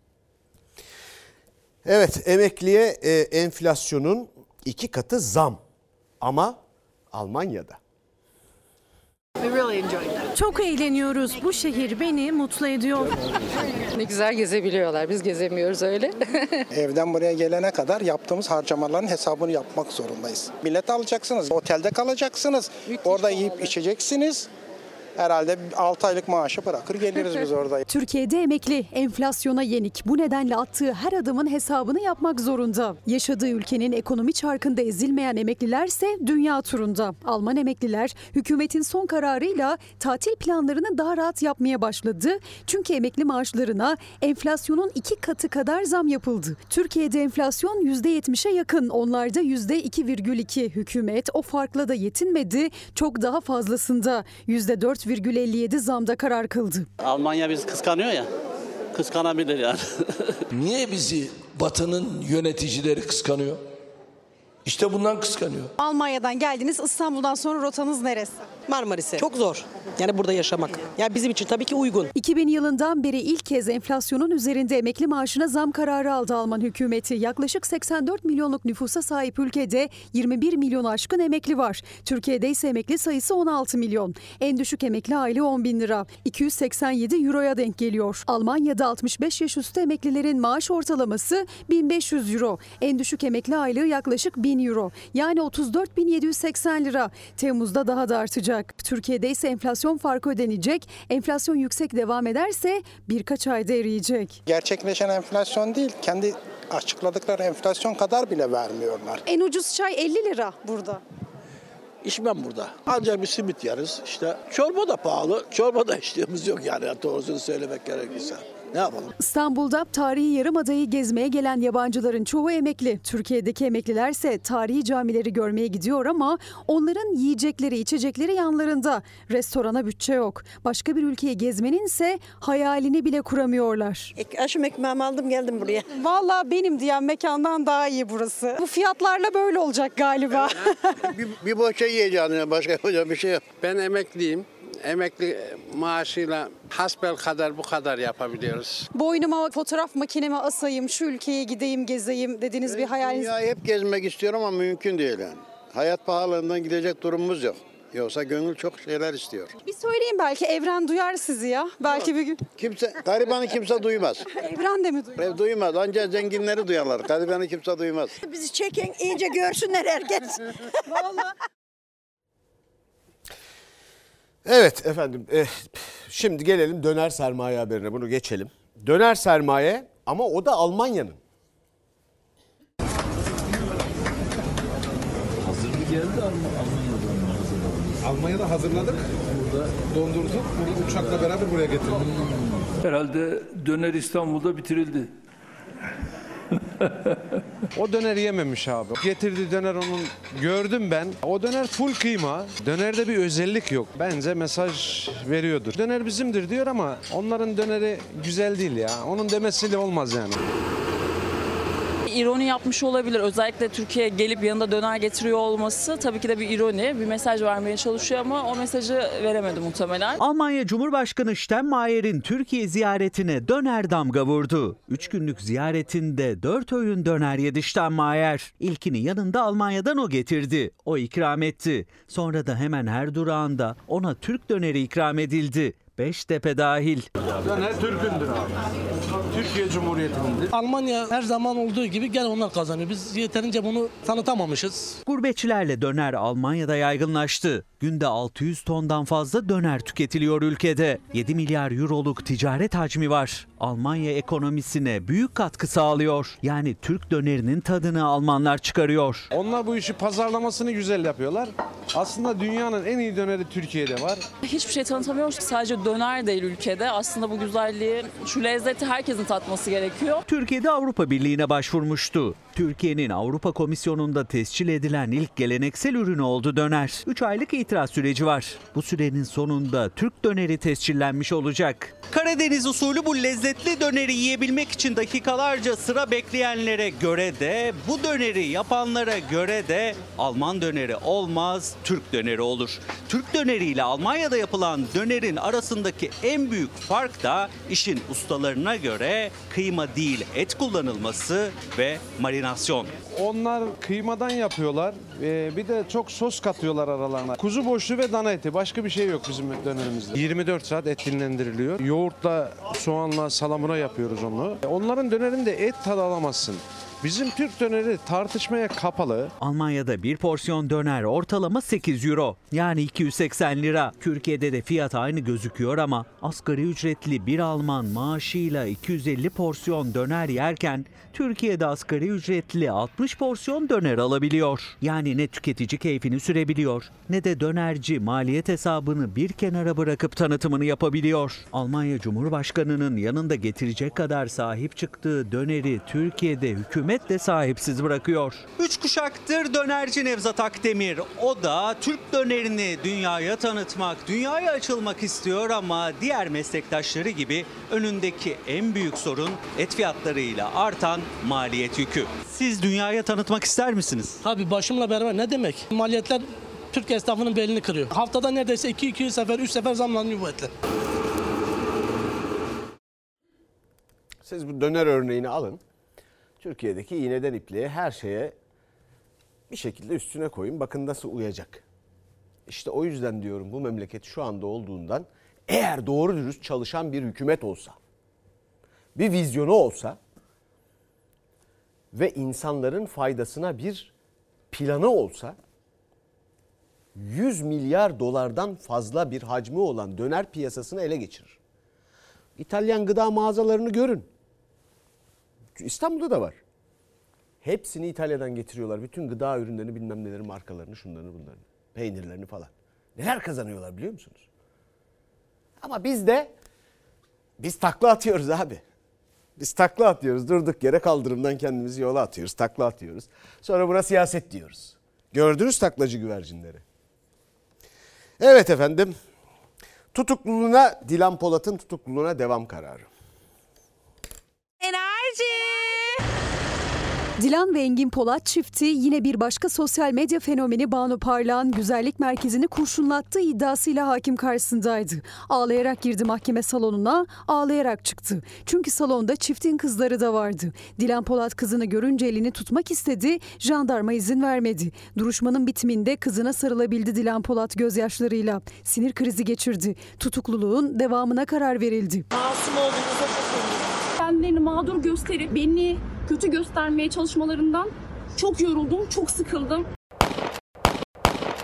Evet, emekliye enflasyonun 2 katı zam. Ama Almanya'da. Çok eğleniyoruz. Bu şehir beni mutlu ediyor. Ne güzel gezebiliyorlar. Biz gezemiyoruz öyle. Evden buraya gelene kadar yaptığımız harcamaların hesabını yapmak zorundayız. Bilet alacaksınız, otelde kalacaksınız, orada yiyip içeceksiniz. Herhalde 6 aylık maaşı bırakır geliriz biz orada. Türkiye'de emekli enflasyona yenik. Bu nedenle attığı her adımın hesabını yapmak zorunda. Yaşadığı ülkenin ekonomi çarkında ezilmeyen emeklilerse dünya turunda. Alman emekliler hükümetin son kararıyla tatil planlarını daha rahat yapmaya başladı. Çünkü emekli maaşlarına enflasyonun 2 katı kadar zam yapıldı. Türkiye'de enflasyon %70'e yakın. Onlarda %2,2. Hükümet o farkla da yetinmedi. Çok daha fazlasında %4,57 zamda karar kıldı. Almanya bizi kıskanıyor ya, kıskanabilir yani. Niye bizi Batı'nın yöneticileri kıskanıyor? İşte bundan kıskanıyor. Almanya'dan geldiniz, İstanbul'dan sonra rotanız neresi? Marmaris'e. Çok zor. Yani burada yaşamak. Yani bizim için tabii ki uygun. 2000 yılından beri ilk kez enflasyonun üzerinde emekli maaşına zam kararı aldı Alman hükümeti. Yaklaşık 84 milyonluk nüfusa sahip ülkede 21 milyon aşkın emekli var. Türkiye'de ise emekli sayısı 16 milyon. En düşük emekli aylığı 10 bin lira. 287 euroya denk geliyor. Almanya'da 65 yaş üstü emeklilerin maaş ortalaması 1500 euro. En düşük emekli aylığı yaklaşık 1000 euro. Yani 34.780 lira. Temmuz'da daha da artacak. Türkiye'de ise enflasyon farkı ödenecek. Enflasyon yüksek devam ederse birkaç ayda eriyecek. Gerçekleşen enflasyon değil, kendi açıkladıkları enflasyon kadar bile vermiyorlar. En ucuz çay 50 lira burada. İçmem burada. Ancak bir simit yeriz. İşte çorba da pahalı. Çorba da içtiğimiz yok yani doğrusunu söylemek gerekirse. Ne yapalım? İstanbul'da tarihi Yarımada'yı gezmeye gelen yabancıların çoğu emekli. Türkiye'deki emeklilerse tarihi camileri görmeye gidiyor ama onların yiyecekleri, içecekleri yanlarında. Restorana bütçe yok. Başka bir ülkeyi gezmenin ise hayalini bile kuramıyorlar. Aşım ekmeğimi aldım geldim buraya. Vallahi benim diyen mekandan daha iyi burası. Bu fiyatlarla böyle olacak galiba. bir boşa yiyeceğim, başka yapacağım bir şey yok. Ben emekliyim. Emekli maaşıyla hasbel kadar bu kadar yapabiliyoruz. Boynuma fotoğraf makinemi asayım, şu ülkeye gideyim, gezeyim dediğiniz bir hayaliniz. Dünyayı hep gezmek istiyorum ama mümkün değil yani. Hayat pahalılığından gidecek durumumuz yok. Yoksa gönül çok şeyler istiyor. Bir söyleyeyim, belki evren duyar sizi ya. Belki bir gün. Garibanı kimse duymaz. Evren de mi duyar? Duymaz. Ancak zenginleri duyarlar. Garibanı kimse duymaz. Bizi çekin, iyice görsünler herkes. Vallahi. Evet efendim, şimdi gelelim döner sermaye haberine, bunu geçelim. Döner sermaye ama o da Almanya'nın. Hazır mı geldi Almanya'dan mı hazırladınız? Almanya'da hazırladık. Burada dondurduk. Bunu uçakla beraber buraya getirdik. Herhalde döner İstanbul'da bitirildi. O döneri yememiş abi. Getirdiği döner onun gördüm ben. O döner full kıyma. Dönerde bir özellik yok. Bence mesaj veriyordur. Döner bizimdir diyor ama onların döneri güzel değil ya. Onun demesiyle olmaz yani. İroni yapmış olabilir. Özellikle Türkiye'ye gelip yanında döner getiriyor olması tabii ki de bir ironi. Bir mesaj vermeye çalışıyor ama o mesajı veremedi muhtemelen. Almanya Cumhurbaşkanı Steinmeier'in Türkiye ziyaretine döner damga vurdu. 3 günlük ziyaretinde 4 öğün döner yedi Steinmeier. İlkini yanında Almanya'dan o getirdi. O ikram etti. Sonra da hemen her durağında ona Türk döneri ikram edildi. Beştepe dahil. Döner Türk'ündür abi. Türkiye Cumhuriyeti'ndir. Almanya her zaman olduğu gibi gel onlar kazanıyor. Biz yeterince bunu tanıtamamışız. Gurbetçilerle döner Almanya'da yaygınlaştı. Günde 600 tondan fazla döner tüketiliyor ülkede. 7 milyar euroluk ticaret hacmi var. Almanya ekonomisine büyük katkı sağlıyor. Yani Türk dönerinin tadını Almanlar çıkarıyor. Onlar bu işi pazarlamasını güzel yapıyorlar. Aslında dünyanın en iyi döneri Türkiye'de var. Hiçbir şey tanıtamıyoruz. Sadece döner değil ülkede. Aslında bu güzelliği, şu lezzeti herkesin tatması gerekiyor. Türkiye'de Avrupa Birliği'ne başvurmuştu. Türkiye'nin Avrupa Komisyonu'nda tescil edilen ilk geleneksel ürünü oldu döner. 3 aylık itiraz süreci var. Bu sürenin sonunda Türk döneri tescillenmiş olacak. Karadeniz usulü bu lezzetli döneri yiyebilmek için dakikalarca sıra bekleyenlere göre de, bu döneri yapanlara göre de Alman döneri olmaz, Türk döneri olur. Türk döneriyle Almanya'da yapılan dönerin arasındaki en büyük fark da işin ustalarına göre kıyma değil et kullanılması ve marinasyon. Onlar kıymadan yapıyorlar. Bir de çok sos katıyorlar aralarına. Kuzu boşluğu ve dana eti. Başka bir şey yok bizim dönerimizde. 24 saat et dinlendiriliyor. Yoğurtla, soğanla, salamura yapıyoruz onu. Onların dönerinde et tadı alamazsın. Bizim Türk döneri tartışmaya kapalı. Almanya'da bir porsiyon döner ortalama 8 euro. Yani 280 lira. Türkiye'de de fiyat aynı gözüküyor ama asgari ücretli bir Alman maaşıyla 250 porsiyon döner yerken Türkiye'de asgari ücretli 60 porsiyon döner alabiliyor. Yani ne tüketici keyfini sürebiliyor ne de dönerci maliyet hesabını bir kenara bırakıp tanıtımını yapabiliyor. Almanya Cumhurbaşkanı'nın yanında getirecek kadar sahip çıktığı döneri Türkiye'de hükümet de sahipsiz bırakıyor. 3 kuşaktır dönerci Nevzat Akdemir. O da Türk dönerini dünyaya tanıtmak, dünyaya açılmak istiyor ama diğer meslektaşları gibi önündeki en büyük sorun et fiyatlarıyla artan maliyet yükü. Siz dünyaya tanıtmak ister misiniz? Tabii başımla beraber ne demek? Maliyetler Türk esnafının belini kırıyor. Haftada neredeyse 2 sefer, 3 sefer zamlanıyor bu etler. Siz bu döner örneğini alın. Türkiye'deki iğneden ipliğe her şeye bir şekilde üstüne koyun. Bakın nasıl uyacak. İşte o yüzden diyorum bu memleket şu anda olduğundan eğer doğru dürüst çalışan bir hükümet olsa, bir vizyonu olsa ve insanların faydasına bir planı olsa 100 milyar dolardan fazla bir hacmi olan döner piyasasını ele geçirir. İtalyan gıda mağazalarını görün. İstanbul'da da var. Hepsini İtalya'dan getiriyorlar. Bütün gıda ürünlerini bilmem neleri markalarını şunlarını bunlarını. Peynirlerini falan. Neler kazanıyorlar biliyor musunuz? Ama biz takla atıyoruz abi. Biz takla atıyoruz. Durduk yere kaldırımdan kendimizi yola atıyoruz. Takla atıyoruz. Sonra buna siyaset diyoruz. Gördünüz taklacı güvercinleri. Evet efendim. Tutukluluğuna, Dilan Polat'ın tutukluluğuna devam kararı. Dilan ve Engin Polat çifti yine bir başka sosyal medya fenomeni Banu Parlak'ın güzellik merkezini kurşunlattığı iddiasıyla hakim karşısındaydı. Ağlayarak girdi mahkeme salonuna, ağlayarak çıktı. Çünkü salonda çiftin kızları da vardı. Dilan Polat kızını görünce elini tutmak istedi, jandarma izin vermedi. Duruşmanın bitiminde kızına sarılabildi Dilan Polat gözyaşlarıyla. Sinir krizi geçirdi. Tutukluluğun devamına karar verildi. Masum olduğunuza çok eminim. Kendilerini mağdur gösterip beni kötü göstermeye çalışmalarından çok yoruldum, çok sıkıldım.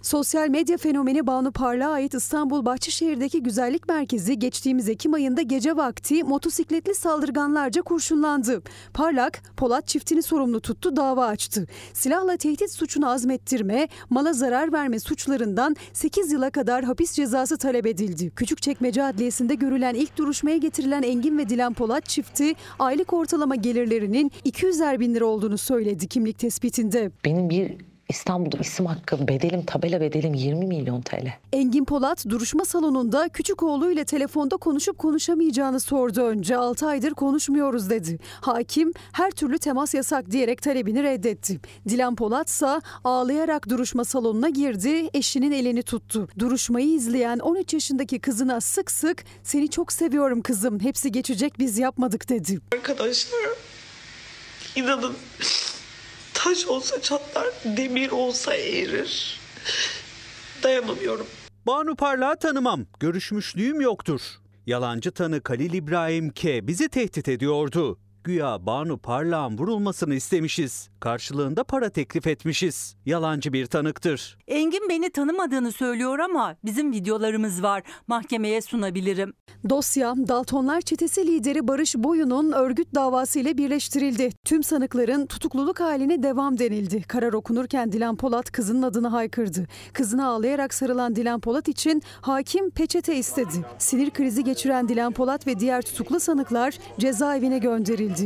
Sosyal medya fenomeni Banu Parlak'a ait İstanbul Bahçeşehir'deki güzellik merkezi geçtiğimiz Ekim ayında gece vakti motosikletli saldırganlarca kurşunlandı. Parlak, Polat çiftini sorumlu tuttu, dava açtı. Silahla tehdit suçunu azmettirme, mala zarar verme suçlarından 8 yıla kadar hapis cezası talep edildi. Küçükçekmece Adliyesi'nde görülen ilk duruşmaya getirilen Engin ve Dilan Polat çifti aylık ortalama gelirlerinin 200'er bin lira olduğunu söyledi kimlik tespitinde. Benim bir İstanbul'da isim hakkı bedelim, tabela bedelim 20 milyon TL. Engin Polat duruşma salonunda küçük oğluyla telefonda konuşup konuşamayacağını sordu önce. 6 aydır konuşmuyoruz dedi. Hakim her türlü temas yasak diyerek talebini reddetti. Dilan Polat ise ağlayarak duruşma salonuna girdi, eşinin elini tuttu. Duruşmayı izleyen 13 yaşındaki kızına sık sık "Seni çok seviyorum kızım, hepsi geçecek, biz yapmadık" dedi. Arkadaşlar, inanın, taş olsa çatlar, demir olsa eğrir. Dayanamıyorum. Banu Parlak'ı tanımam, görüşmüşlüğüm yoktur. Yalancı tanık Halil İbrahim K. bizi tehdit ediyordu. Güya Banu Parlak'ın vurulmasını istemişiz. Karşılığında para teklif etmişiz. Yalancı bir tanıktır. Engin beni tanımadığını söylüyor ama bizim videolarımız var. Mahkemeye sunabilirim. Dosya, Daltonlar çetesi lideri Barış Boyun'un örgüt davası ile birleştirildi. Tüm sanıkların tutukluluk haline devam denildi. Karar okunurken Dilan Polat kızının adını haykırdı. Kızına ağlayarak sarılan Dilan Polat için hakim peçete istedi. Sinir krizi geçiren Dilan Polat ve diğer tutuklu sanıklar cezaevine gönderildi.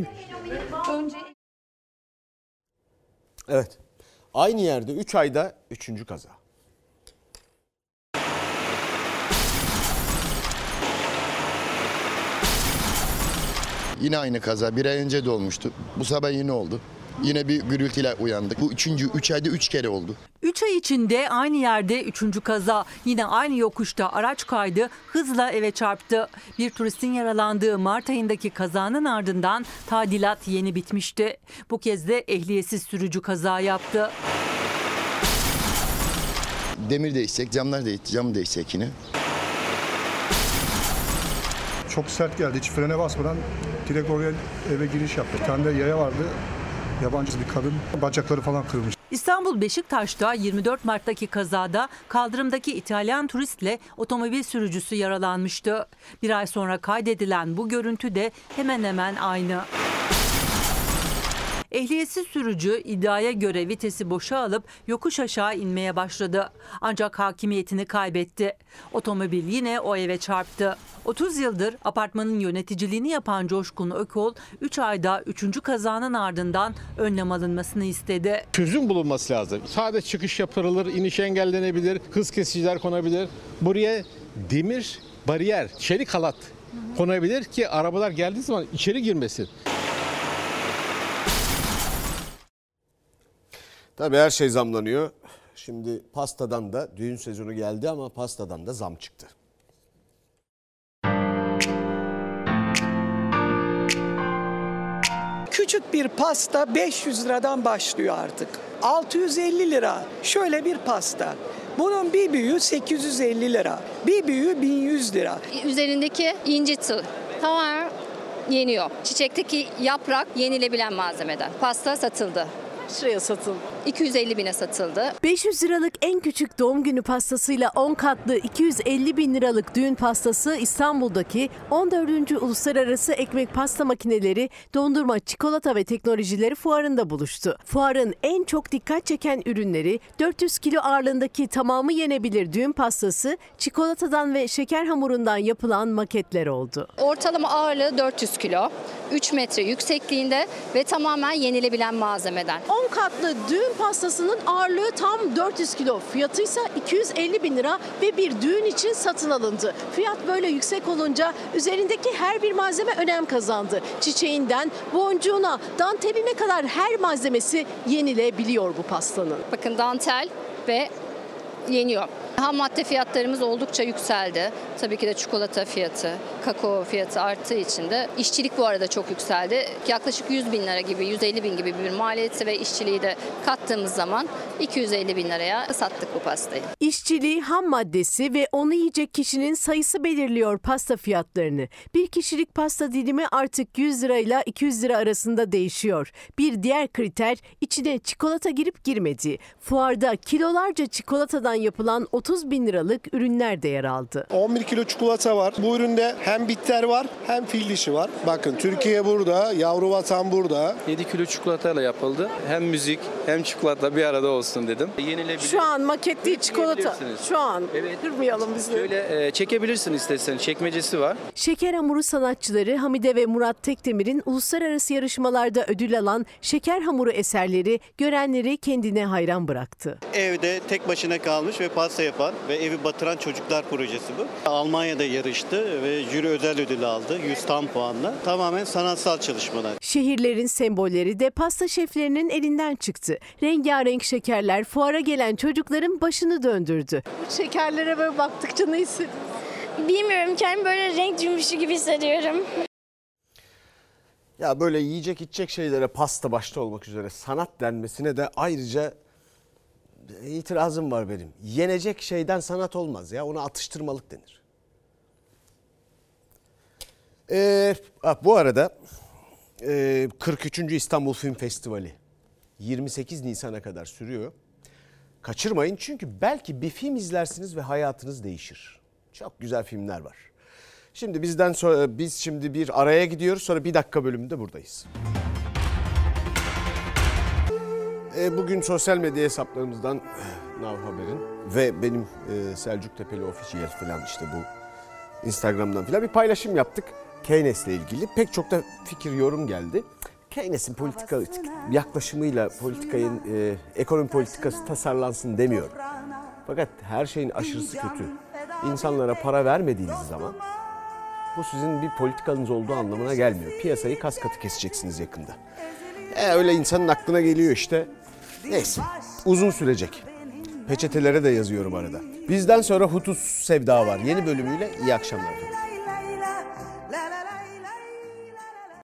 Evet. Aynı yerde 3 ayda 3. kaza. Yine aynı kaza. Bir ay önce de olmuştu. Bu sabah yine oldu. Yine bir gürültüyle uyandık. Bu 3 ayda 3 kere oldu. 3 ay içinde aynı yerde 3. kaza. Yine aynı yokuşta araç kaydı, hızla eve çarptı. Bir turistin yaralandığı Mart ayındaki kazanın ardından tadilat yeni bitmişti. Bu kez de ehliyetsiz sürücü kaza yaptı. Demir değişecek, camı değişecek yine. Çok sert geldi. Hiç frene basmadan direkt oraya eve giriş yaptı. Bir tane de yaya vardı. Yabancı bir kadın, bacakları falan kırılmış. İstanbul Beşiktaş'ta 24 Mart'taki kazada kaldırımdaki İtalyan turistle otomobil sürücüsü yaralanmıştı. Bir ay sonra kaydedilen bu görüntü de hemen hemen aynı. Ehliyetsiz sürücü iddiaya göre vitesi boşa alıp yokuş aşağı inmeye başladı. Ancak hakimiyetini kaybetti. Otomobil yine o eve çarptı. 30 yıldır apartmanın yöneticiliğini yapan Coşkun Ökol 3 ayda 3. kazanın ardından önlem alınmasını istedi. Çözüm bulunması lazım. Sadece çıkış yapılır, iniş engellenebilir, hız kesiciler konabilir. Buraya demir bariyer, çelik halat konabilir ki arabalar geldiği zaman içeri girmesin. Tabii her şey zamlanıyor. Şimdi pastadan da düğün sezonu geldi ama pastadan da zam çıktı. Küçük bir pasta 500 liradan başlıyor artık. 650 lira şöyle bir pasta. Bunun bir büyüğü 850 lira. Bir büyüğü 1100 lira. Üzerindeki inci tığ tamamen yeniyor. Çiçekteki yaprak yenilebilen malzemeden. Pasta satıldı. Şuraya satıldı. 250 bine satıldı. 500 liralık en küçük doğum günü pastasıyla 10 katlı 250 bin liralık düğün pastası İstanbul'daki 14. Uluslararası Ekmek Pasta Makineleri, Dondurma, Çikolata ve Teknolojileri Fuarı'nda buluştu. Fuarın en çok dikkat çeken ürünleri 400 kilo ağırlığındaki tamamı yenebilir düğün pastası, çikolatadan ve şeker hamurundan yapılan maketler oldu. Ortalama ağırlığı 400 kilo, 3 metre yüksekliğinde ve tamamen yenilebilen malzemeden. 10 katlı düğün pastasının ağırlığı tam 400 kilo. Fiyatı ise 250 bin lira ve bir düğün için satın alındı. Fiyat böyle yüksek olunca üzerindeki her bir malzeme önem kazandı. Çiçeğinden boncuğuna, danteline kadar her malzemesi yenilebiliyor bu pastanın. Bakın dantel ve yeniyor. Ham madde fiyatlarımız oldukça yükseldi. Tabii ki de çikolata fiyatı, kakao fiyatı arttığı için de işçilik bu arada çok yükseldi. Yaklaşık 100 bin lira gibi, 150 bin gibi bir maliyeti ve işçiliği de kattığımız zaman 250 bin liraya sattık bu pastayı. İşçiliği, ham maddesi ve onu yiyecek kişinin sayısı belirliyor pasta fiyatlarını. Bir kişilik pasta dilimi artık 100 lirayla 200 lira arasında değişiyor. Bir diğer kriter içine çikolata girip girmediği. Fuarda kilolarca çikolatadan yapılan 30 bin liralık ürünler de yer aldı. 11 kilo çikolata var. Bu üründe hem bitter var hem fil dişi var. Bakın Türkiye burada, yavru vatan burada. 7 kilo çikolatayla yapıldı. Hem müzik hem çikolata bir arada olsun dedim. Yenilebilir. Şu an maket değil çikolata. Şu an. Evet. Kırmayalım bizi. Şöyle çekebilirsin istersen. Çekmecesi var. Şeker hamuru sanatçıları Hamide ve Murat Tekdemir'in uluslararası yarışmalarda ödül alan şeker hamuru eserleri görenleri kendine hayran bıraktı. Evde tek başına kalmış ve pasta yapan ve evi batıran çocuklar projesi bu. Almanya'da yarıştı ve jüri özel ödül aldı 100 tam puanla. Tamamen sanatsal çalışmalar. Şehirlerin sembolleri de pasta şeflerinin elinden çıktı. Rengarenk şekerler fuara gelen çocukların başını döndürdü. Bu şekerlere böyle baktıkça ne hissediyorsun? Bilmiyorum, kendimi böyle renk cümbüşü gibi hissediyorum. Ya böyle yiyecek içecek şeylere pasta başta olmak üzere sanat denmesine de ayrıca itirazım var benim. Yenecek şeyden sanat olmaz ya, ona atıştırmalık denir. Bu arada 43. İstanbul Film Festivali 28 Nisan'a kadar sürüyor. Kaçırmayın çünkü belki bir film izlersiniz ve hayatınız değişir. Çok güzel filmler var. Şimdi bizden sonra biz şimdi bir araya gidiyoruz, sonra bir dakika bölümünde buradayız. Bugün sosyal medya hesaplarımızdan Now Haber'in ve benim Selçuk Tepeli Official falan işte bu Instagram'dan falan bir paylaşım yaptık. Keynes'le ilgili pek çok da fikir, yorum geldi. Keynes'in politika yaklaşımıyla politikayın ekonomi politikası tasarlansın demiyorum. Fakat her şeyin aşırısı kötü. İnsanlara para vermediğiniz zaman bu sizin bir politikanız olduğu anlamına gelmiyor. Piyasayı kas katı keseceksiniz yakında. Öyle insanın aklına geliyor işte. Neyse, uzun sürecek. Peçetelere de yazıyorum arada. Bizden sonra Hutus Sevda var. Yeni bölümüyle iyi akşamlar.